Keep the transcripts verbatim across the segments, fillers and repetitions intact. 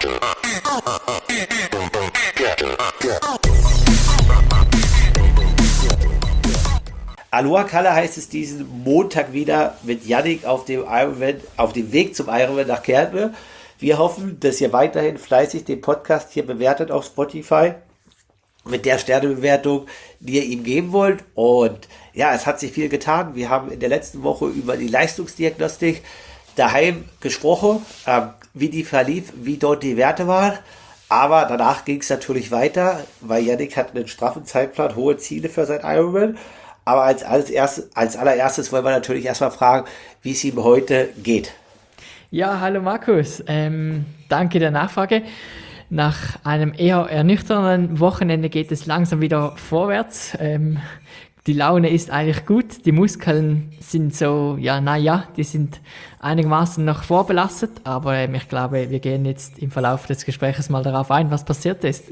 Aloha Kalle heißt es diesen Montag wieder mit Yannick auf dem Ironman, auf dem Weg zum Ironman nach Kärnten. Wir hoffen, dass ihr weiterhin fleißig den Podcast hier bewertet auf Spotify mit der Sternebewertung, die ihr ihm geben wollt. Und ja, es hat sich viel getan. Wir haben in der letzten Woche über die Leistungsdiagnostik daheim gesprochen, äh, wie die verlief, wie dort die Werte waren. Aber danach ging es natürlich weiter, weil Yannick hat einen straffen Zeitplan, hohe Ziele für sein Ironman. Aber als, als, erstes, als allererstes wollen wir natürlich erstmal fragen, wie es ihm heute geht. Ja, hallo Markus. Ähm, danke der Nachfrage. Nach einem eher ernüchternden Wochenende geht es langsam wieder vorwärts. Ähm, die Laune ist eigentlich gut. Die Muskeln sind so, ja, naja, die sind einigermaßen noch vorbelastet. Aber ähm, ich glaube, wir gehen jetzt im Verlauf des Gesprächs mal darauf ein, was passiert ist.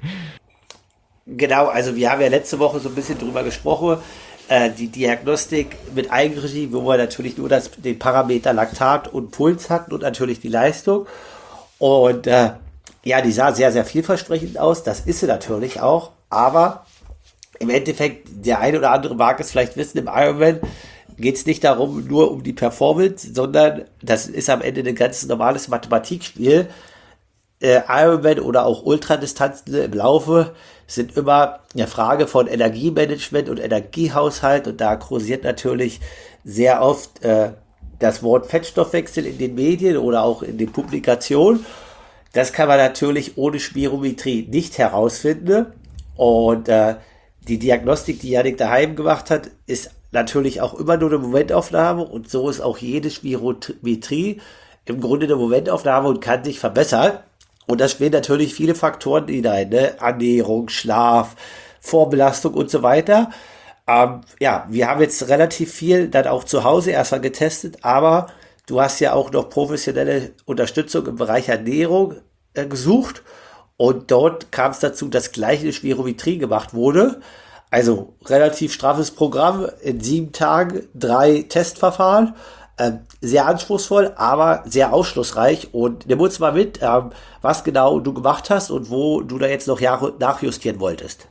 Genau, also wir haben ja letzte Woche so ein bisschen drüber gesprochen, äh, die Diagnostik mit Eigenregie, wo wir natürlich nur das, den Parameter Laktat und Puls hatten und natürlich die Leistung. Und äh, ja, die sah sehr, sehr vielversprechend aus, das ist sie natürlich auch, aber im Endeffekt, der eine oder andere mag es vielleicht wissen, im Ironman geht es nicht darum, nur um die Performance, sondern das ist am Ende ein ganz normales Mathematikspiel. Äh, Ironman oder auch Ultradistanzen im Laufe sind immer eine Frage von Energiemanagement und Energiehaushalt, und da kursiert natürlich sehr oft äh, das Wort Fettstoffwechsel in den Medien oder auch in den Publikationen. Das kann man natürlich ohne Spirometrie nicht herausfinden, und äh, die Diagnostik, die Yannick daheim gemacht hat, ist natürlich auch immer nur eine Momentaufnahme, und so ist auch jede Spirometrie im Grunde eine Momentaufnahme und kann sich verbessern. Und da spielen natürlich viele Faktoren hinein, ne? Ernährung, Schlaf, Vorbelastung und so weiter. Ähm, ja, wir haben jetzt relativ viel dann auch zu Hause erstmal getestet, aber du hast ja auch noch professionelle Unterstützung im Bereich Ernährung äh, gesucht, und dort kam es dazu, dass gleich eine Spirometrie gemacht wurde. Also relativ straffes Programm, in sieben Tagen drei Testverfahren. Ähm, sehr anspruchsvoll, aber sehr aufschlussreich, und nimm uns mal mit, ähm, was genau du gemacht hast und wo du da jetzt noch Jahre nachjustieren wolltest.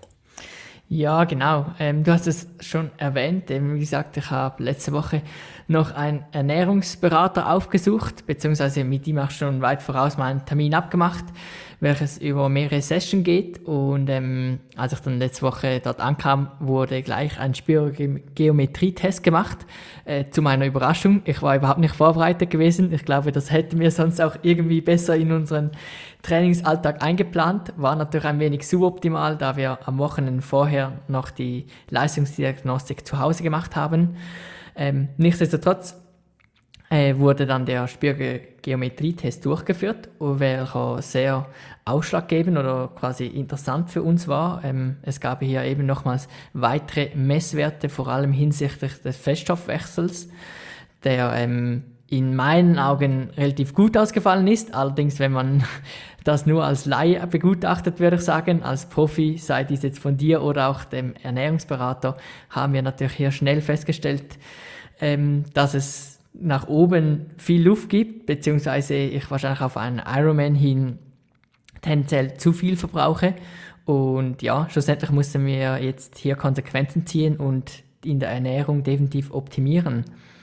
Ja, genau. Ähm, du hast es schon erwähnt. Ähm, wie gesagt, ich habe letzte Woche noch einen Ernährungsberater aufgesucht, beziehungsweise mit ihm auch schon weit voraus meinen Termin abgemacht, welches über mehrere Sessions geht. Und ähm, als ich dann letzte Woche dort ankam, wurde gleich ein Spirogeometrie-Test gemacht. Äh, zu meiner Überraschung. Ich war überhaupt nicht vorbereitet gewesen. Ich glaube, das hätten wir sonst auch irgendwie besser in unseren Trainingsalltag eingeplant. War natürlich ein wenig suboptimal, da wir am Wochenende vorher noch die Leistungsdiagnostik zu Hause gemacht haben. Ähm, nichtsdestotrotz äh, wurde dann der Spirogeometrie-Test durchgeführt, welcher sehr ausschlaggebend oder quasi interessant für uns war. Ähm, es gab hier eben nochmals weitere Messwerte, vor allem hinsichtlich des Fettstoffwechsels, der ähm, in meinen Augen relativ gut ausgefallen ist. Allerdings, wenn man das nur als Laie begutachtet, würde ich sagen, als Profi, sei dies jetzt von dir oder auch dem Ernährungsberater, haben wir natürlich hier schnell festgestellt, ähm, dass es nach oben viel Luft gibt, beziehungsweise ich wahrscheinlich auf einen Ironman hin tendenziell zu viel verbrauche. Und ja, schlussendlich mussten wir jetzt hier Konsequenzen ziehen und in der Ernährung definitiv optimieren.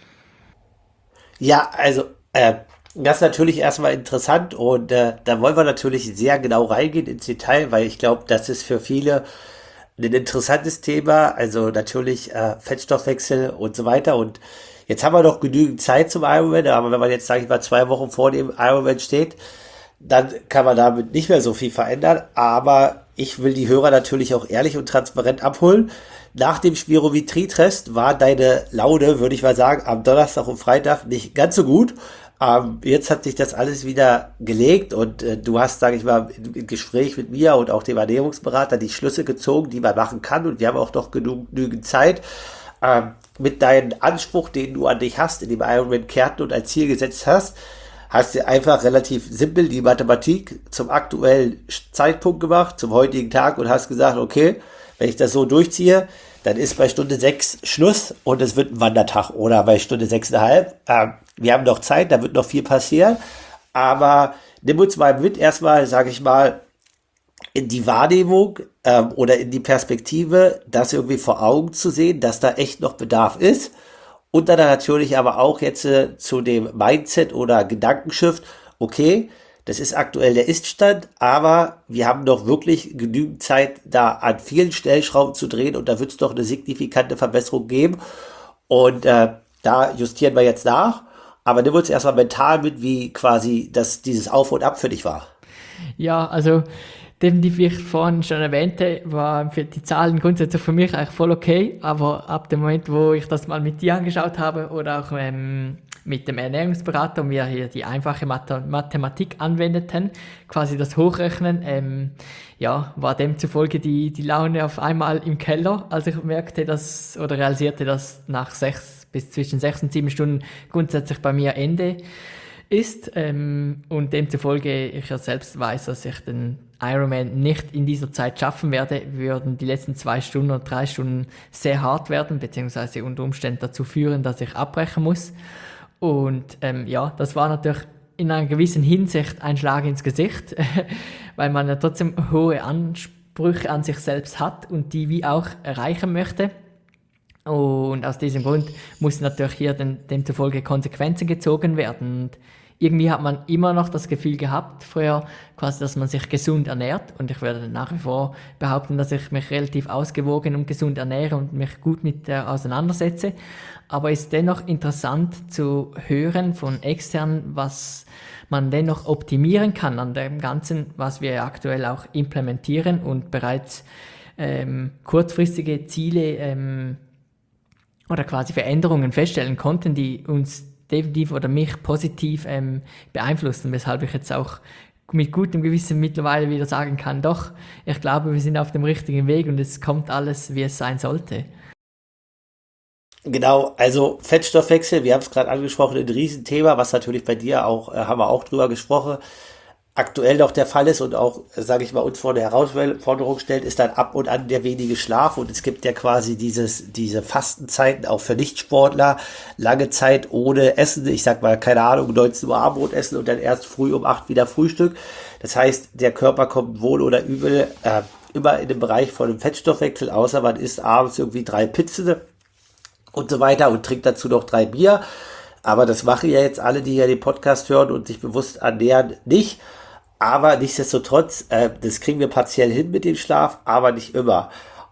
Ja, also äh, das ist natürlich erstmal interessant, und äh, da wollen wir natürlich sehr genau reingehen ins Detail, weil ich glaube, das ist für viele ein interessantes Thema, also natürlich äh, Fettstoffwechsel und so weiter. Und jetzt haben wir noch genügend Zeit zum Ironman, aber wenn man jetzt, sage ich mal, zwei Wochen vor dem Ironman steht, dann kann man damit nicht mehr so viel verändern, aber ich will die Hörer natürlich auch ehrlich und transparent abholen. Nach dem Spirometrie-Test war deine Laune, würde ich mal sagen, am Donnerstag und Freitag nicht ganz so gut. Ähm, jetzt hat sich das alles wieder gelegt, und äh, du hast, sage ich mal, im Gespräch mit mir und auch dem Ernährungsberater die Schlüsse gezogen, die man machen kann, und wir haben auch noch genug, genügend Zeit. Ähm, mit deinem Anspruch, den du an dich hast, in dem Ironman Kärnten und als Ziel gesetzt hast, hast du einfach relativ simpel die Mathematik zum aktuellen Zeitpunkt gemacht, zum heutigen Tag, und hast gesagt, okay, wenn ich das so durchziehe, dann ist bei Stunde sechs Schluss und es wird ein Wandertag, oder bei Stunde sechs Komma fünf. Ähm, wir haben noch Zeit, da wird noch viel passieren, Aber nimm uns mal mit, erstmal, sage ich mal, in die Wahrnehmung ähm, oder in die Perspektive, das irgendwie vor Augen zu sehen, dass da echt noch Bedarf ist. Und dann natürlich aber auch jetzt äh, zu dem Mindset oder Gedankenshift, okay, das ist aktuell der Ist-Stand, aber wir haben doch wirklich genügend Zeit, da an vielen Stellschrauben zu drehen und da wird es doch eine signifikante Verbesserung geben. Und äh, da justieren wir jetzt nach. Aber nimm uns erstmal mental mit, wie quasi das, dieses Auf und Ab für dich war. Ja, also definitiv, wie ich vorhin schon erwähnte, waren für die Zahlen grundsätzlich für mich eigentlich voll okay, aber ab dem Moment, wo ich das mal mit dir angeschaut habe oder auch ähm, mit dem Ernährungsberater und wir hier die einfache Mathe- Mathematik anwendeten, quasi das Hochrechnen, ähm, ja, war demzufolge die, die Laune auf einmal im Keller, als ich merkte, dass oder realisierte, dass nach sechs bis zwischen sechs und sieben Stunden grundsätzlich bei mir Ende ist ähm, und demzufolge ich ja selbst weiß, dass ich den Ironman nicht in dieser Zeit schaffen werde, würden die letzten zwei Stunden oder drei Stunden sehr hart werden, beziehungsweise unter Umständen dazu führen, dass ich abbrechen muss. Und ähm, ja, das war natürlich in einer gewissen Hinsicht ein Schlag ins Gesicht, weil man ja trotzdem hohe Ansprüche an sich selbst hat und die wie auch erreichen möchte. Und aus diesem Grund muss natürlich hier den, demzufolge Konsequenzen gezogen werden. Und irgendwie hat man immer noch das Gefühl gehabt, früher quasi, dass man sich gesund ernährt. Und ich würde nach wie vor behaupten, dass ich mich relativ ausgewogen und gesund ernähre und mich gut mit der auseinandersetze. Aber es ist dennoch interessant zu hören von extern, was man dennoch optimieren kann an dem Ganzen, was wir aktuell auch implementieren und bereits ähm, kurzfristige Ziele ähm, oder quasi Veränderungen feststellen konnten, die uns definitiv oder mich positiv ähm, beeinflussen, weshalb ich jetzt auch mit gutem Gewissen mittlerweile wieder sagen kann, doch, ich glaube, wir sind auf dem richtigen Weg und es kommt alles, wie es sein sollte. Genau, also Fettstoffwechsel, wir haben es gerade angesprochen, ein Riesenthema, was natürlich bei dir auch, äh, haben wir auch drüber gesprochen, aktuell noch der Fall ist und auch, sage ich mal, uns vor eine Herausforderung stellt, ist dann ab und an der wenige Schlaf und es gibt ja quasi dieses, diese Fastenzeiten auch für Nichtsportler, lange Zeit ohne Essen, ich sag mal, keine Ahnung, neunzehn Uhr Abendbrot essen und dann erst früh um acht wieder Frühstück. Das heißt, der Körper kommt wohl oder übel äh, immer in den Bereich von dem Fettstoffwechsel, außer man isst abends irgendwie drei Pizzen und so weiter und trinkt dazu noch drei Bier. Aber das machen ja jetzt alle, die ja den Podcast hören und sich bewusst ernähren, nicht. Aber nichtsdestotrotz, äh, das kriegen wir partiell hin mit dem Schlaf, aber nicht immer.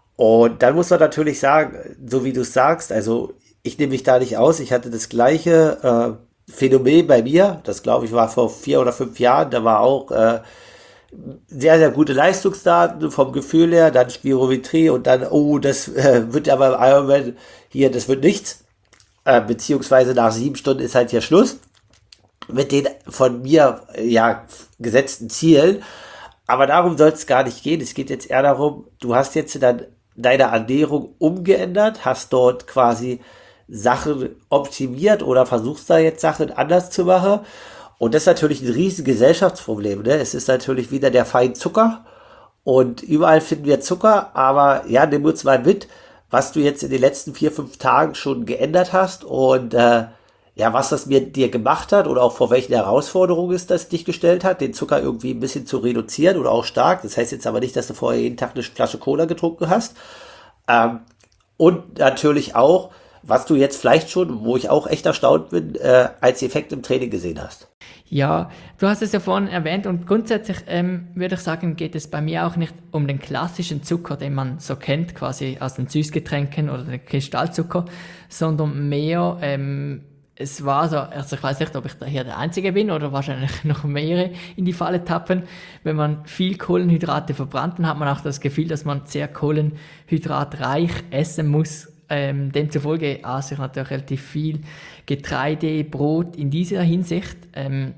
Und dann muss man natürlich sagen, so wie du es sagst, also ich nehme mich da nicht aus, ich hatte das gleiche äh, Phänomen bei mir, das glaube ich war vor vier oder fünf Jahren, da war auch äh, sehr, sehr gute Leistungsdaten vom Gefühl her, dann Spirometrie und dann, oh, das äh, wird aber im Ironman hier, das wird nichts, äh, beziehungsweise nach sieben Stunden ist halt hier Schluss mit den von mir ja gesetzten Zielen. Aber darum soll es gar nicht gehen. Es geht jetzt eher darum, du hast jetzt dann deine Ernährung umgeändert, hast dort quasi Sachen optimiert oder versuchst da jetzt Sachen anders zu machen. Und das ist natürlich ein riesiges Gesellschaftsproblem. Ne? Es ist natürlich wieder der Feind Zucker und überall finden wir Zucker. Aber ja, nimm uns mal mit, was du jetzt in den letzten vier, fünf Tagen schon geändert hast und äh, ja, was das mit dir gemacht hat oder auch vor welchen Herausforderungen es das dich gestellt hat, den Zucker irgendwie ein bisschen zu reduzieren oder auch stark. Das heißt jetzt aber nicht, dass du vorher jeden Tag eine Flasche Cola getrunken hast. Ähm, und natürlich auch, was du jetzt vielleicht schon, wo ich auch echt erstaunt bin, äh, als Effekt im Training gesehen hast. Ja, du hast es ja vorhin erwähnt und grundsätzlich ähm, würde ich sagen, geht es bei mir auch nicht um den klassischen Zucker, den man so kennt, quasi aus den Süßgetränken oder den Kristallzucker, sondern mehr ähm, es war so, also ich weiß nicht, ob ich da hier der Einzige bin oder wahrscheinlich noch mehrere in die Falle tappen. Wenn man viel Kohlenhydrate verbrannt, dann hat man auch das Gefühl, dass man sehr kohlenhydratreich essen muss. Ähm, demzufolge aß ich natürlich relativ viel Getreide, Brot in dieser Hinsicht, ähm,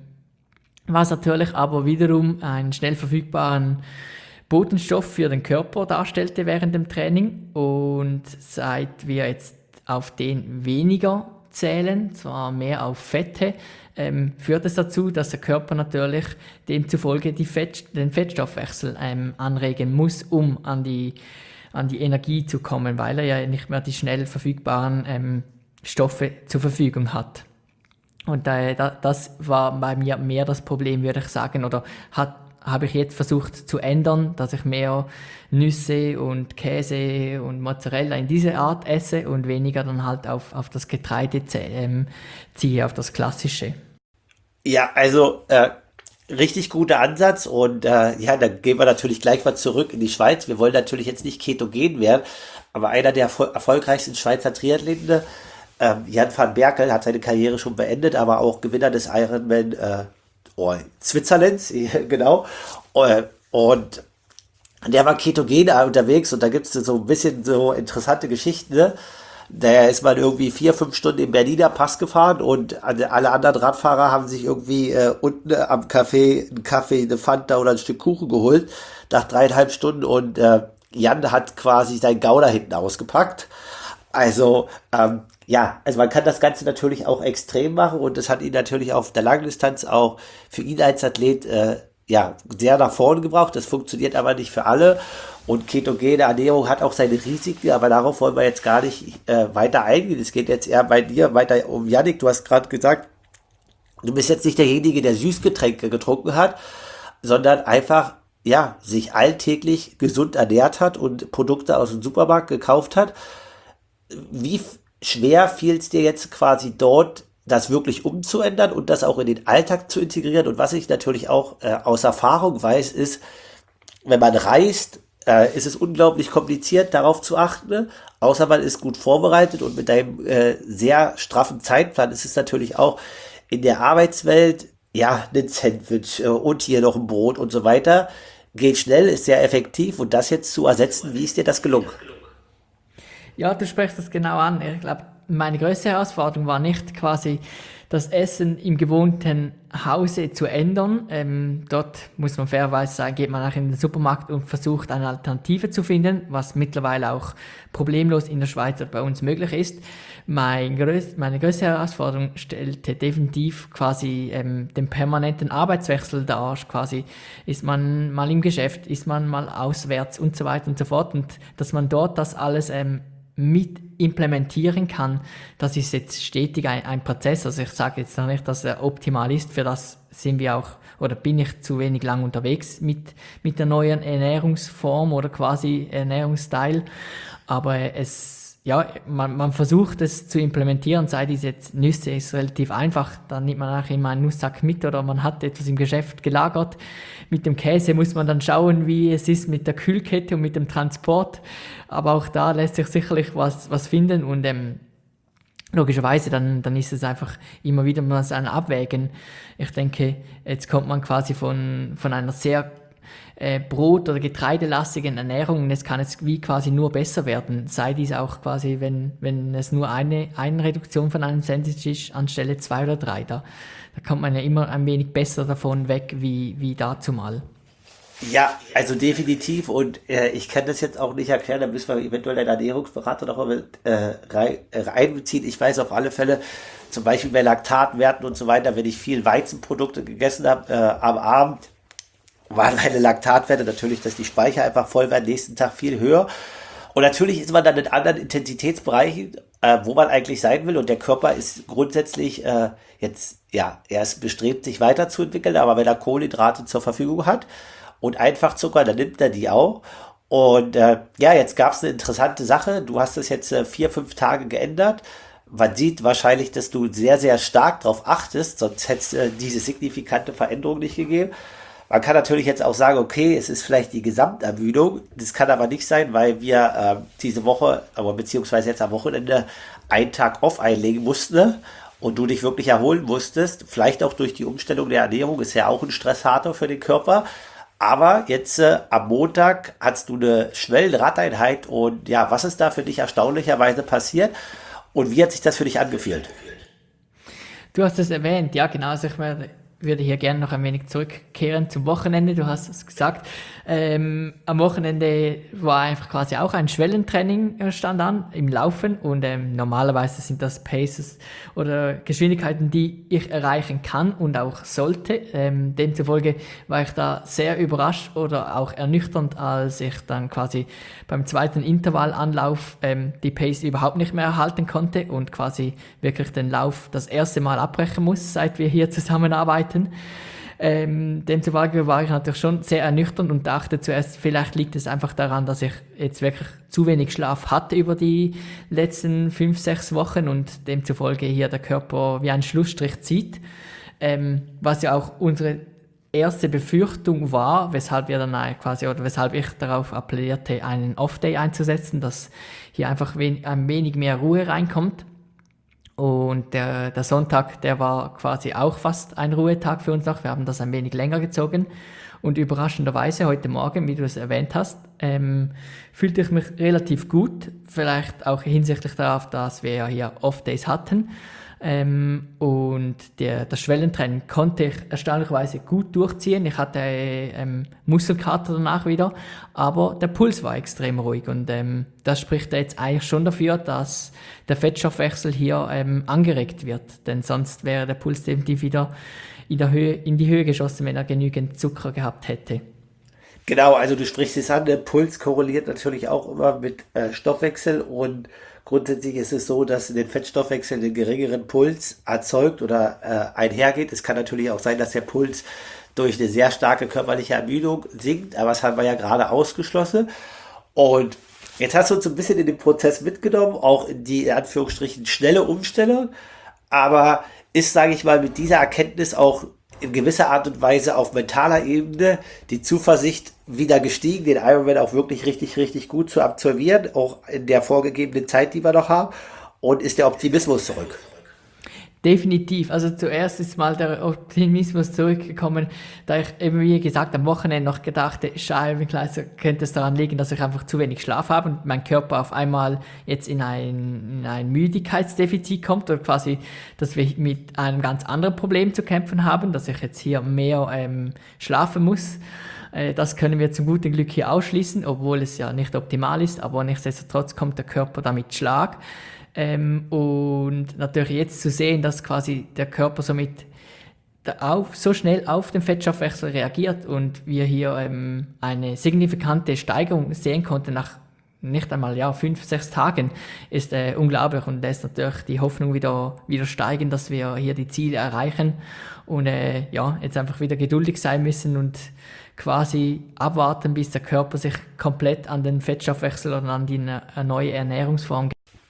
was natürlich aber wiederum einen schnell verfügbaren Botenstoff für den Körper darstellte während dem Training. Und seit wir jetzt auf den weniger zählen, zwar mehr auf Fette, ähm, führt es dazu, dass der Körper natürlich demzufolge die Fett, den Fettstoffwechsel ähm, anregen muss, um an die, an die Energie zu kommen, weil er ja nicht mehr die schnell verfügbaren ähm, Stoffe zur Verfügung hat. Und äh, da, das war bei mir mehr das Problem, würde ich sagen, oder hat habe ich jetzt versucht zu ändern, dass ich mehr Nüsse und Käse und Mozzarella in diese Art esse und weniger dann halt auf, auf das Getreide zäh- ähm, ziehe, auf das Klassische. Ja, also äh, richtig guter Ansatz und äh, ja, dann gehen wir natürlich gleich mal zurück in die Schweiz. Wir wollen natürlich jetzt nicht ketogen werden, aber einer der erfol erfolgreichsten Schweizer Triathleten, ähm, Jan van Berkel, hat seine Karriere schon beendet, aber auch Gewinner des Ironman äh, oh, Switzerlands, genau. Äh, Und der war ketogen unterwegs und da gibt es so ein bisschen so interessante Geschichten, ne? Da ist man irgendwie vier, fünf Stunden im Berliner Pass gefahren und alle anderen Radfahrer haben sich irgendwie äh, unten am Café einen Kaffee, eine Fanta oder ein Stück Kuchen geholt nach dreieinhalb Stunden und äh, Jan hat quasi sein Gouda hinten ausgepackt. Also ähm, ja, also man kann das Ganze natürlich auch extrem machen und das hat ihn natürlich auf der Langdistanz auch für ihn als Athlet äh, ja sehr nach vorne gebracht. Das funktioniert aber nicht für alle und ketogene Ernährung hat auch seine Risiken, aber darauf wollen wir jetzt gar nicht äh, weiter eingehen. Es geht jetzt eher bei dir weiter um Yannick. Du hast gerade gesagt, du bist jetzt nicht derjenige, der Süßgetränke getrunken hat, sondern einfach ja sich alltäglich gesund ernährt hat und Produkte aus dem Supermarkt gekauft hat. Wie f- schwer fiel es dir jetzt quasi dort, das wirklich umzuändern und das auch in den Alltag zu integrieren? Und was ich natürlich auch äh, aus Erfahrung weiß, ist, wenn man reist, äh, ist es unglaublich kompliziert, darauf zu achten. Ne? Außer man ist gut vorbereitet und mit einem äh, sehr straffen Zeitplan ist es natürlich auch in der Arbeitswelt, ja, ein Sandwich äh, und hier noch ein Brot und so weiter. Geht schnell, ist sehr effektiv und das jetzt zu ersetzen, wie ist dir das gelungen? Ja, du sprichst das genau an. Ich glaube, meine größte Herausforderung war nicht quasi das Essen im gewohnten Hause zu ändern. Ähm, dort muss man fairerweise sagen, geht man auch in den Supermarkt und versucht eine Alternative zu finden, was mittlerweile auch problemlos in der Schweiz bei uns möglich ist. Mein größ meine größte Herausforderung stellte definitiv quasi ähm, den permanenten Arbeitswechsel dar. Quasi ist man mal im Geschäft, ist man mal auswärts und so weiter und so fort. Und dass man dort das alles ähm, mit implementieren kann, das ist jetzt stetig ein, ein Prozess. Also ich sage jetzt noch nicht, dass er optimal ist. Für das sind wir auch oder bin ich zu wenig lang unterwegs mit, mit der neuen Ernährungsform oder quasi Ernährungsstil. Aber es, ja, man, man versucht es zu implementieren, sei dies jetzt Nüsse, ist relativ einfach. Dann nimmt man auch immer einen Nusssack mit oder man hat etwas im Geschäft gelagert. Mit dem Käse muss man dann schauen, wie es ist mit der Kühlkette und mit dem Transport. Aber auch da lässt sich sicherlich was, was finden und ähm, logischerweise, dann, dann ist es einfach immer wieder mal so ein Abwägen. Ich denke, jetzt kommt man quasi von, von einer sehr äh, brot- oder getreidelastigen Ernährung und es kann jetzt wie quasi nur besser werden. Sei dies auch quasi, wenn, wenn es nur eine, eine Reduktion von einem Sandwich ist, anstelle zwei oder drei. Da, da kommt man ja immer ein wenig besser davon weg, wie, wie dazu mal. Ja, also definitiv und äh, ich kann das jetzt auch nicht erklären, da müssen wir eventuell einen Ernährungsberater noch mal, äh, rein, äh, reinbeziehen. Ich weiß auf alle Fälle, zum Beispiel bei Laktatwerten und so weiter, wenn ich viel Weizenprodukte gegessen habe äh, am Abend, waren meine Laktatwerte natürlich, dass die Speicher einfach voll waren, nächsten Tag viel höher. Und natürlich ist man dann in anderen Intensitätsbereichen, äh, wo man eigentlich sein will und der Körper ist grundsätzlich äh, jetzt, ja, er ist bestrebt, sich weiterzuentwickeln, aber wenn er Kohlenhydrate zur Verfügung hat, und Einfachzucker, dann nimmt er die auch. Und äh, ja, jetzt gab es eine interessante Sache. Du hast es jetzt äh, vier, fünf Tage geändert. Man sieht wahrscheinlich, dass du sehr, sehr stark darauf achtest, sonst hätte es äh, diese signifikante Veränderung nicht gegeben. Man kann natürlich jetzt auch sagen, okay, es ist vielleicht die Gesamtermüdung. Das kann aber nicht sein, weil wir äh, diese Woche, aber beziehungsweise jetzt am Wochenende einen Tag off einlegen mussten, ne? Und du dich wirklich erholen musstest. Vielleicht auch durch die Umstellung der Ernährung, ist ja auch ein Stressator für den Körper. Aber jetzt äh, am Montag hattest du eine Schwellenradeinheit und ja, was ist da für dich erstaunlicherweise passiert und wie hat sich das für dich angefühlt? Du hast es erwähnt, ja genau. Also ich meine, würde hier gerne noch ein wenig zurückkehren zum Wochenende. Du hast es gesagt. Ähm, am Wochenende war einfach quasi auch ein Schwellentraining äh, stand an im Laufen und ähm, normalerweise sind das Paces oder Geschwindigkeiten, die ich erreichen kann und auch sollte. Ähm, demzufolge war ich da sehr überrascht oder auch ernüchternd, als ich dann quasi beim zweiten Intervallanlauf ähm, die Pace überhaupt nicht mehr erhalten konnte und quasi wirklich den Lauf das erste Mal abbrechen muss, seit wir hier zusammenarbeiten. Ähm, demzufolge war ich natürlich schon sehr ernüchternd und dachte zuerst, vielleicht liegt es einfach daran, dass ich jetzt wirklich zu wenig Schlaf hatte über die letzten fünf, sechs Wochen und demzufolge hier der Körper wie einen Schlussstrich zieht. Ähm, was ja auch unsere erste Befürchtung war, weshalb wir dann quasi oder weshalb ich darauf appellierte, einen Off-Day einzusetzen, dass hier einfach wen, ein wenig mehr Ruhe reinkommt. Und der, der Sonntag, der war quasi auch fast ein Ruhetag für uns noch. Wir haben das ein wenig länger gezogen. Und überraschenderweise heute Morgen, wie du es erwähnt hast, ähm, fühlte ich mich relativ gut. Vielleicht auch hinsichtlich darauf, dass wir ja hier Off-Days hatten. Ähm, und der, das Schwellentraining konnte ich erstaunlicherweise gut durchziehen. Ich hatte ähm, Muskelkater danach wieder, aber der Puls war extrem ruhig und ähm, das spricht jetzt eigentlich schon dafür, dass der Fettstoffwechsel hier ähm, angeregt wird, denn sonst wäre der Puls definitiv wieder in, der Höhe, in die Höhe geschossen, wenn er genügend Zucker gehabt hätte. Genau, also du sprichst es an, der Puls korreliert natürlich auch immer mit äh, Stoffwechsel und grundsätzlich ist es so, dass den Fettstoffwechsel den geringeren Puls erzeugt oder äh, einhergeht. Es kann natürlich auch sein, dass der Puls durch eine sehr starke körperliche Ermüdung sinkt, aber das haben wir ja gerade ausgeschlossen. Und jetzt hast du uns ein bisschen in den Prozess mitgenommen, auch in die in Anführungsstrichen schnelle Umstellung, aber ist, sage ich mal, mit dieser Erkenntnis auch in gewisser Art und Weise auf mentaler Ebene die Zuversicht wieder gestiegen, den Ironman auch wirklich richtig, richtig gut zu absolvieren, auch in der vorgegebenen Zeit, die wir noch haben, und ist der Optimismus zurück? Definitiv. Also zuerst ist mal der Optimismus zurückgekommen, da ich eben, wie gesagt, am Wochenende noch gedacht habe, scheibenkleister könnte es daran liegen, dass ich einfach zu wenig Schlaf habe und mein Körper auf einmal jetzt in ein, in ein Müdigkeitsdefizit kommt oder quasi, dass wir mit einem ganz anderen Problem zu kämpfen haben, dass ich jetzt hier mehr ähm, schlafen muss. Äh, das können wir zum guten Glück hier ausschließen, obwohl es ja nicht optimal ist, aber nichtsdestotrotz kommt der Körper damit Schlag. Ähm, und natürlich jetzt zu sehen, dass quasi der Körper somit auf, so schnell auf den Fettstoffwechsel reagiert und wir hier ähm, eine signifikante Steigerung sehen konnten nach nicht einmal ja, fünf, sechs Tagen, ist äh, unglaublich und lässt natürlich die Hoffnung wieder, wieder steigen, dass wir hier die Ziele erreichen und äh, ja, jetzt einfach wieder geduldig sein müssen und quasi abwarten, bis der Körper sich komplett an den Fettstoffwechsel oder an die eine neue Ernährungsform.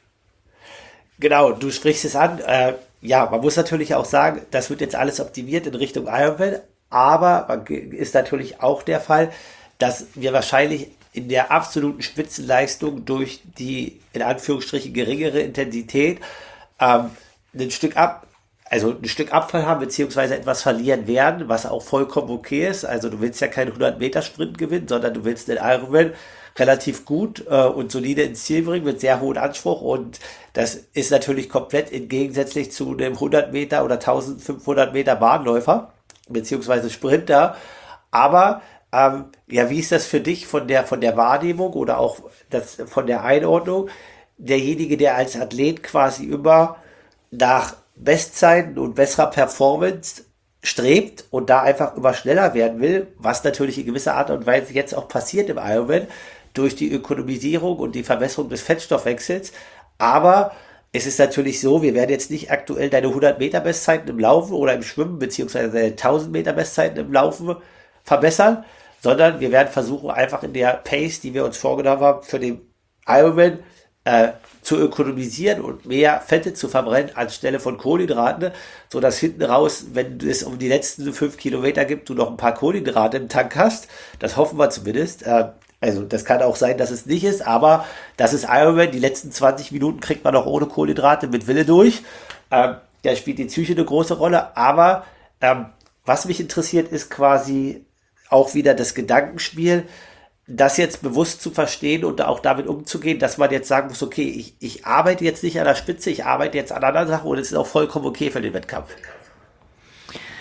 Genau, du sprichst es an. Äh, ja, man muss natürlich auch sagen, das wird jetzt alles optimiert in Richtung Ironman, aber ist natürlich auch der Fall, dass wir wahrscheinlich in der absoluten Spitzenleistung durch die in Anführungsstrichen geringere Intensität ähm, ein Stück ab, also ein Stück Abfall haben beziehungsweise etwas verlieren werden, was auch vollkommen okay ist. Also du willst ja keinen hundert Meter Sprint gewinnen, sondern du willst den Ironman relativ gut äh, und solide ins Ziel bringen mit sehr hohem Anspruch und das ist natürlich komplett entgegensätzlich zu einem hundert Meter oder eintausendfünfhundert Meter Bahnläufer beziehungsweise Sprinter. Aber ähm, ja, wie ist das für dich von der von der Wahrnehmung oder auch das von der Einordnung? Derjenige, der als Athlet quasi immer nach Bestzeiten und besserer Performance strebt und da einfach immer schneller werden will, was natürlich in gewisser Art und Weise jetzt auch passiert im Ironman durch die Ökonomisierung und die Verbesserung des Fettstoffwechsels. Aber es ist natürlich so, wir werden jetzt nicht aktuell deine hundert Meter Bestzeiten im Laufen oder im Schwimmen beziehungsweise deine tausend Meter Bestzeiten im Laufen verbessern, sondern wir werden versuchen, einfach in der Pace, die wir uns vorgenommen haben, für den Ironman äh, zu ökonomisieren und mehr Fette zu verbrennen anstelle von Kohlenhydraten, so dass hinten raus, wenn es um die letzten fünf Kilometer gibt, du noch ein paar Kohlenhydrate im Tank hast. Das hoffen wir zumindest. Äh, also das kann auch sein, dass es nicht ist, aber das ist Ironman. Die letzten zwanzig Minuten kriegt man noch ohne Kohlenhydrate mit Wille durch. Ähm, da spielt die Psyche eine große Rolle. Aber ähm, was mich interessiert, ist quasi auch wieder das Gedankenspiel, das jetzt bewusst zu verstehen und auch damit umzugehen, dass man jetzt sagen muss, okay, ich, ich arbeite jetzt nicht an der Spitze, ich arbeite jetzt an anderen Sachen und es ist auch vollkommen okay für den Wettkampf.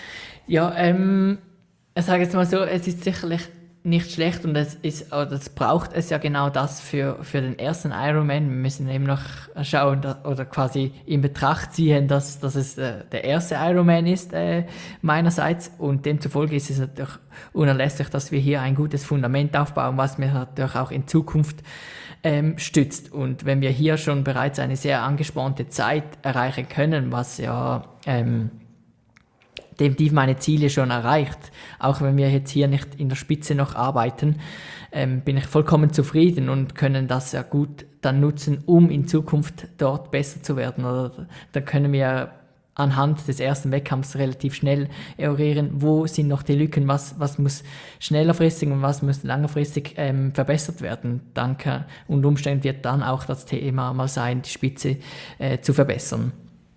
Ja, ähm, ich sage jetzt mal so, es ist sicherlich nicht schlecht und es ist, oder es braucht es ja genau das für, für den ersten Ironman. Wir müssen eben noch schauen da, oder quasi in Betracht ziehen, dass, dass es äh, der erste Ironman ist äh, meinerseits und demzufolge ist es natürlich unerlässlich, dass wir hier ein gutes Fundament aufbauen, was mir natürlich auch in Zukunft ähm, stützt. Und wenn wir hier schon bereits eine sehr angespornte Zeit erreichen können, was ja ähm, definitiv meine Ziele schon erreicht. Auch wenn wir jetzt hier nicht in der Spitze noch arbeiten, ähm, bin ich vollkommen zufrieden und können das ja gut dann nutzen, um in Zukunft dort besser zu werden. Oder da können wir anhand des ersten Wettkampfs relativ schnell eruieren, wo sind noch die Lücken, was, was muss schnellerfristig und was muss längerfristig ähm, verbessert werden. Danke. Und Umständen wird dann auch das Thema mal sein, die Spitze äh, zu verbessern.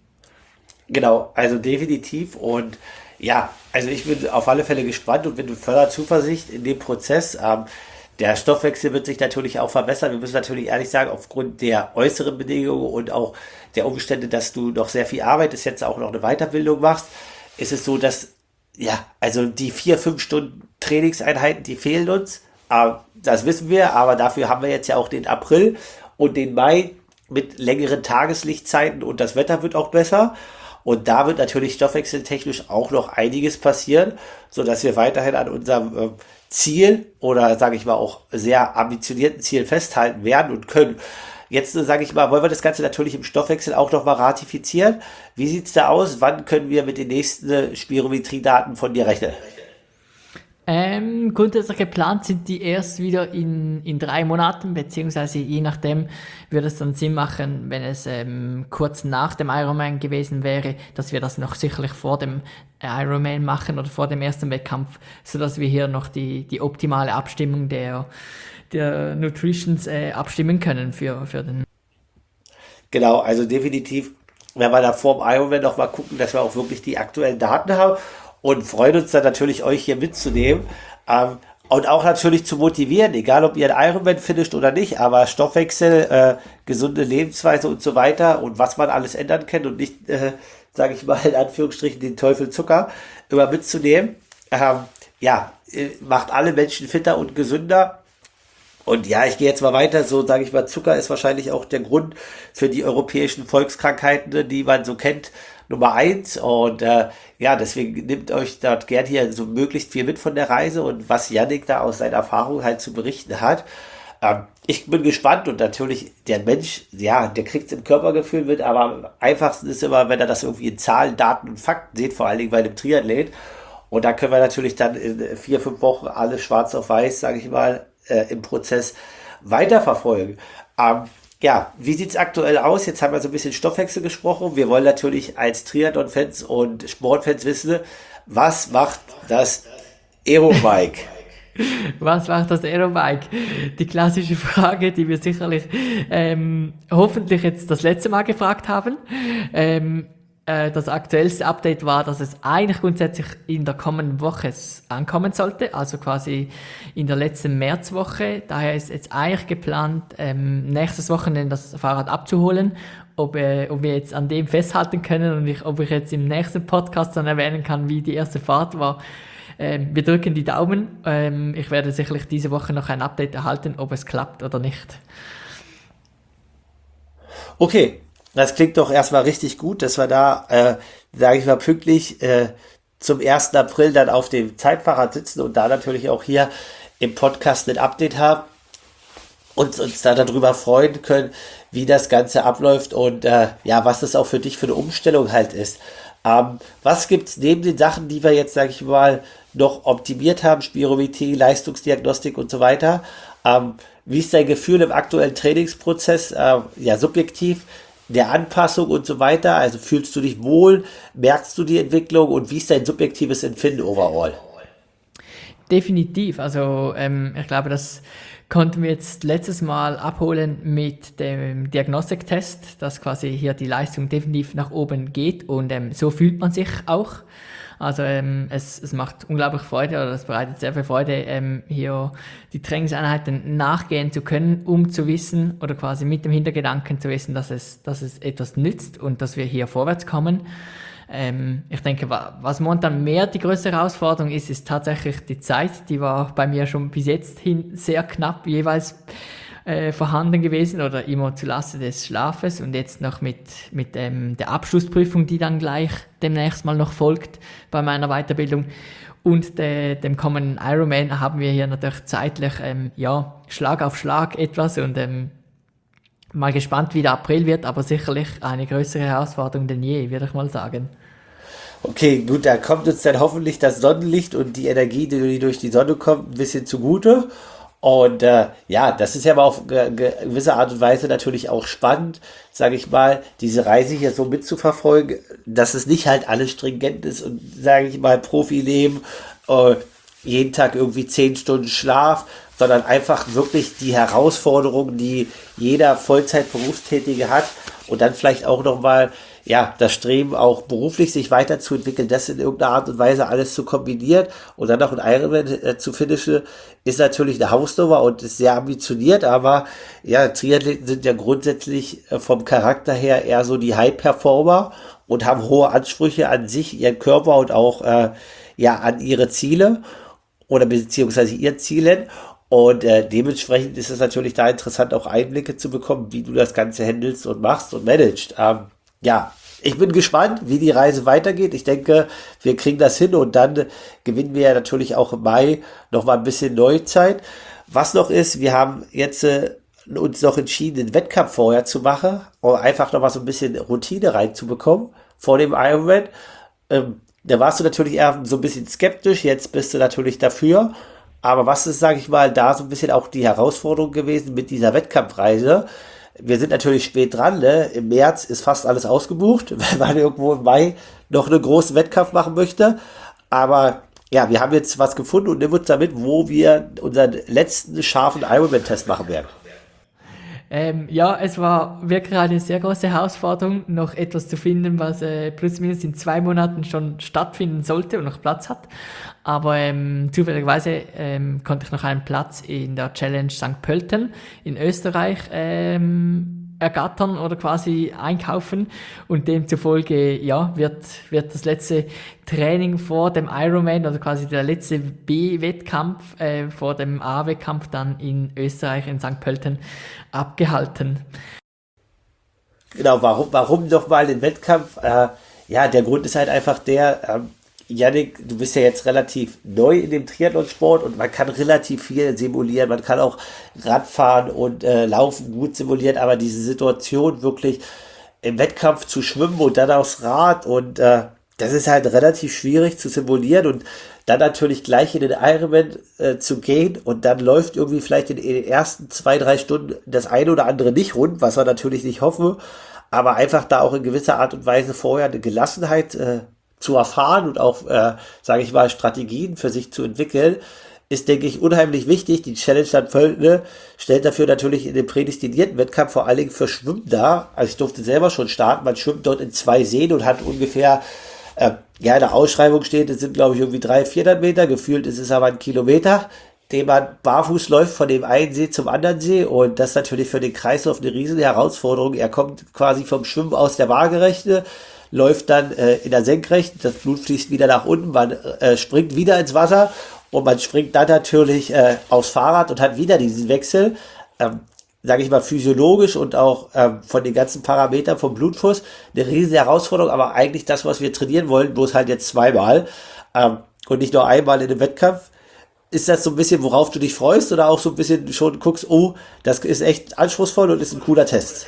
Genau, also definitiv und ja, also ich bin auf alle Fälle gespannt und bin voller Zuversicht in dem Prozess. Ähm, der Stoffwechsel wird sich natürlich auch verbessern. Wir müssen natürlich ehrlich sagen, aufgrund der äußeren Bedingungen und auch der Umstände, dass du noch sehr viel arbeitest, jetzt auch noch eine Weiterbildung machst, ist es so, dass, ja, also die vier, fünf Stunden Trainingseinheiten, die fehlen uns. Ähm, das wissen wir, aber dafür haben wir jetzt ja auch den April und den Mai mit längeren Tageslichtzeiten und das Wetter wird auch besser. Und da wird natürlich stoffwechseltechnisch auch noch einiges passieren, so dass wir weiterhin an unserem äh, Ziel oder sage ich mal auch sehr ambitionierten Ziel festhalten werden und können. Jetzt äh, sage ich mal, wollen wir das Ganze natürlich im Stoffwechsel auch noch mal ratifizieren. Wie sieht's da aus? Wann können wir mit den nächsten äh, Spirometriedaten von dir rechnen? Ähm, grundsätzlich geplant sind die erst wieder in, in drei Monaten, beziehungsweise je nachdem würde es dann Sinn machen, wenn es ähm, kurz nach dem Ironman gewesen wäre, dass wir das noch sicherlich vor dem Ironman machen oder vor dem ersten Wettkampf, sodass wir hier noch die, die optimale Abstimmung der, der Nutritions äh, abstimmen können für, für den. Genau, also definitiv, wenn wir da vor dem Ironman noch mal gucken, dass wir auch wirklich die aktuellen Daten haben. Und freuen uns dann natürlich, euch hier mitzunehmen ähm, und auch natürlich zu motivieren, egal ob ihr ein Ironman finisht oder nicht, aber Stoffwechsel, äh, gesunde Lebensweise und so weiter und was man alles ändern kann und nicht, äh, sage ich mal in Anführungsstrichen, den Teufel Zucker immer mitzunehmen. Ähm, ja, äh, macht alle Menschen fitter und gesünder. Und ja, ich gehe jetzt mal weiter, so sage ich mal, Zucker ist wahrscheinlich auch der Grund für die europäischen Volkskrankheiten, die man so kennt, Nummer eins. Und äh, ja, deswegen nehmt euch dort gern hier so möglichst viel mit von der Reise und was Yannick da aus seiner Erfahrung halt zu berichten hat. Ähm, ich bin gespannt und natürlich der Mensch, ja, der kriegt es im Körpergefühl mit, aber am einfachsten ist immer, wenn er das irgendwie in Zahlen, Daten und Fakten sieht, vor allen Dingen bei einem Triathlet. Und da können wir natürlich dann in vier, fünf Wochen alles schwarz auf weiß, sage ich mal, äh, im Prozess weiterverfolgen. Ähm, ja, wie sieht's aktuell aus? Jetzt haben wir so ein bisschen Stoffwechsel gesprochen. Wir wollen natürlich als Triathlon-Fans und Sportfans wissen, was macht das Aerobike? Was macht das Aerobike? Die klassische Frage, die wir sicherlich ähm, hoffentlich jetzt das letzte Mal gefragt haben. Ähm, äh, das aktuellste Update war, dass es eigentlich grundsätzlich in der kommenden Woche ankommen sollte, also quasi in der letzten Märzwoche. Daher ist jetzt eigentlich geplant, ähm, nächstes Wochenende das Fahrrad abzuholen. Ob, äh, ob wir jetzt an dem festhalten können und ich, ob ich jetzt im nächsten Podcast dann erwähnen kann, wie die erste Fahrt war. Ähm, wir drücken die Daumen. Ähm, ich werde sicherlich diese Woche noch ein Update erhalten, ob es klappt oder nicht. Okay, das klingt doch erstmal richtig gut, dass wir da, äh, sage ich mal, pünktlich äh, zum ersten April dann auf dem Zeitfahrrad sitzen und da natürlich auch hier im Podcast ein Update haben und uns da darüber freuen können, wie das Ganze abläuft und äh, ja, was das auch für dich für eine Umstellung halt ist. Ähm, was gibt's neben den Sachen, die wir jetzt, sage ich mal, noch optimiert haben, Spirometrie, Leistungsdiagnostik und so weiter? Ähm, wie ist dein Gefühl im aktuellen Trainingsprozess, äh, ja, subjektiv, der Anpassung und so weiter? Also fühlst du dich wohl, merkst du die Entwicklung und wie ist dein subjektives Empfinden overall? Definitiv, also ähm, ich glaube, das konnten wir jetzt letztes Mal abholen mit dem Diagnostiktest, dass quasi hier die Leistung definitiv nach oben geht und ähm, so fühlt man sich auch. Also ähm, es, es macht unglaublich Freude oder es bereitet sehr viel Freude, ähm, hier die Trainingseinheiten nachgehen zu können, um zu wissen oder quasi mit dem Hintergedanken zu wissen, dass es, dass es etwas nützt und dass wir hier vorwärts kommen. Ähm, ich denke, wa- was momentan mehr die größere Herausforderung ist, ist tatsächlich die Zeit. Die war bei mir schon bis jetzt hin sehr knapp jeweils äh, vorhanden gewesen oder immer zulasten des Schlafes und jetzt noch mit, mit ähm, der Abschlussprüfung, die dann gleich demnächst mal noch folgt bei meiner Weiterbildung und de, dem kommenden Ironman haben wir hier natürlich zeitlich ähm, ja, Schlag auf Schlag etwas und ähm, mal gespannt, wie der April wird, aber sicherlich eine größere Herausforderung denn je, würde ich mal sagen. Okay, gut, da kommt uns dann hoffentlich das Sonnenlicht und die Energie, die durch die Sonne kommt, ein bisschen zugute. Und äh, ja, das ist ja aber auf ge ge gewisse Art und Weise natürlich auch spannend, sage ich mal, diese Reise hier so mitzuverfolgen, dass es nicht halt alles stringent ist und, sage ich mal, Profileben, äh, jeden Tag irgendwie zehn Stunden Schlaf, sondern einfach wirklich die Herausforderungen, die jeder Vollzeit-Berufstätige hat und dann vielleicht auch nochmal, ja, das Streben auch beruflich sich weiterzuentwickeln, das in irgendeiner Art und Weise alles zu kombinieren und dann noch ein Ironman äh, zu finishen, ist natürlich eine Hausnummer und ist sehr ambitioniert, aber ja, Triathleten sind ja grundsätzlich äh, vom Charakter her eher so die High-Performer und haben hohe Ansprüche an sich, ihren Körper und auch äh, ja an ihre Ziele oder beziehungsweise ihr Zielen. Und äh, dementsprechend ist es natürlich da interessant, auch Einblicke zu bekommen, wie du das Ganze handelst und machst und managst. Ähm, ja, ich bin gespannt, wie die Reise weitergeht. Ich denke, wir kriegen das hin und dann gewinnen wir ja natürlich auch im Mai nochmal ein bisschen Neuzeit. Was noch ist, wir haben jetzt äh, uns noch entschieden, den Wettkampf vorher zu machen, um einfach nochmal so ein bisschen Routine reinzubekommen vor dem Ironman. Ähm, da warst du natürlich eher so ein bisschen skeptisch, jetzt bist du natürlich dafür. Aber was ist, sage ich mal, da so ein bisschen auch die Herausforderung gewesen mit dieser Wettkampfreise? Wir sind natürlich spät dran, ne? Im März ist fast alles ausgebucht, wenn man irgendwo im Mai noch einen großen Wettkampf machen möchte. Aber ja, wir haben jetzt was gefunden und nehmen uns damit, wo wir unseren letzten scharfen Ironman-Test machen werden. Ähm, ja, es war wirklich eine sehr große Herausforderung, noch etwas zu finden, was äh, plus minus in zwei Monaten schon stattfinden sollte und noch Platz hat. Aber ähm, zufälligerweise ähm, konnte ich noch einen Platz in der Challenge Sankt Pölten in Österreich ähm, ergattern oder quasi einkaufen und demzufolge ja, wird, wird das letzte Training vor dem Ironman oder quasi der letzte B-Wettkampf äh, vor dem A-Wettkampf dann in Österreich in Sankt Pölten abgehalten. Genau, warum, warum nochmal den Wettkampf? Äh, ja, der Grund ist halt einfach der, ähm, Yannick, du bist ja jetzt relativ neu in dem Triathlonsport und man kann relativ viel simulieren, man kann auch Radfahren und äh, Laufen gut simulieren, aber diese Situation wirklich im Wettkampf zu schwimmen und dann aufs Rad und äh, das ist halt relativ schwierig zu simulieren und dann natürlich gleich in den Ironman äh, zu gehen und dann läuft irgendwie vielleicht in den ersten zwei, drei Stunden das eine oder andere nicht rund, was wir natürlich nicht hoffen, aber einfach da auch in gewisser Art und Weise vorher eine Gelassenheit äh, zu erfahren und auch, äh, sage ich mal, Strategien für sich zu entwickeln, ist, denke ich, unheimlich wichtig. Die Challenge St. Pölten stellt dafür natürlich in den prädestinierten Wettkampf vor allen Dingen für Schwimmen dar. Also ich durfte selber schon starten. Man schwimmt dort in zwei Seen und hat ungefähr, äh, ja, in der Ausschreibung steht, es sind, glaube ich, irgendwie dreihundert, vierhundert Meter. Gefühlt ist es aber ein Kilometer, den man barfuß läuft von dem einen See zum anderen See. Und das ist natürlich für den Kreislauf eine riesen Herausforderung. Er kommt quasi vom Schwimmen aus der Waagerechte, läuft dann äh, in der Senkrechten, das Blut fließt wieder nach unten, man äh, springt wieder ins Wasser und man springt dann natürlich äh, aufs Fahrrad und hat wieder diesen Wechsel, ähm, sage ich mal, physiologisch und auch ähm, von den ganzen Parametern vom Blutfluss eine riesige Herausforderung, aber eigentlich das, was wir trainieren wollen, bloß halt jetzt zweimal ähm, und nicht nur einmal in einem Wettkampf. Ist das so ein bisschen, worauf du dich freust oder auch so ein bisschen schon guckst, oh, das ist echt anspruchsvoll und ist ein cooler Test?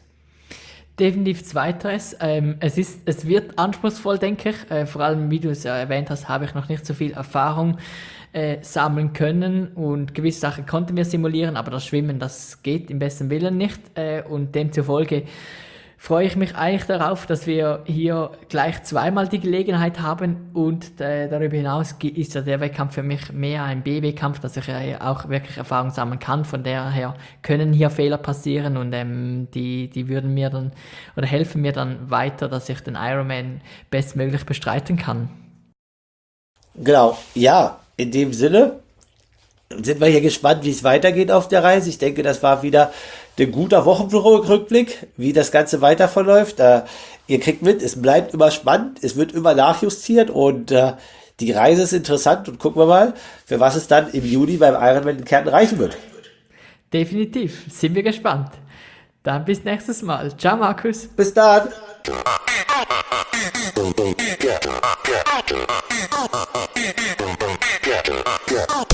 Definitiv zweiteres. Ähm, es ist, es wird anspruchsvoll, denke ich. Äh, vor allem, wie du es ja erwähnt hast, habe ich noch nicht so viel Erfahrung äh, sammeln können und gewisse Sachen konnten wir simulieren, aber das Schwimmen, das geht im besten Willen nicht äh, und demzufolge freue ich mich eigentlich darauf, dass wir hier gleich zweimal die Gelegenheit haben und äh, darüber hinaus ge- ist ja der Wettkampf für mich mehr ein B-Wettkampf, dass ich äh, auch wirklich Erfahrung sammeln kann. Von daher können hier Fehler passieren und ähm, die, die würden mir dann oder helfen mir dann weiter, dass ich den Ironman bestmöglich bestreiten kann. Genau, ja, in dem Sinne sind wir hier gespannt, wie es weitergeht auf der Reise. Ich denke, das war wieder ein guter Wochenrückblick, wie das Ganze weiter verläuft. Äh, ihr kriegt mit, es bleibt immer spannend, es wird immer nachjustiert und äh, die Reise ist interessant und gucken wir mal, für was es dann im Juni beim Ironman in Kärnten reichen wird. Definitiv, sind wir gespannt. Dann bis nächstes Mal. Ciao, Markus. Bis dann. Yeah.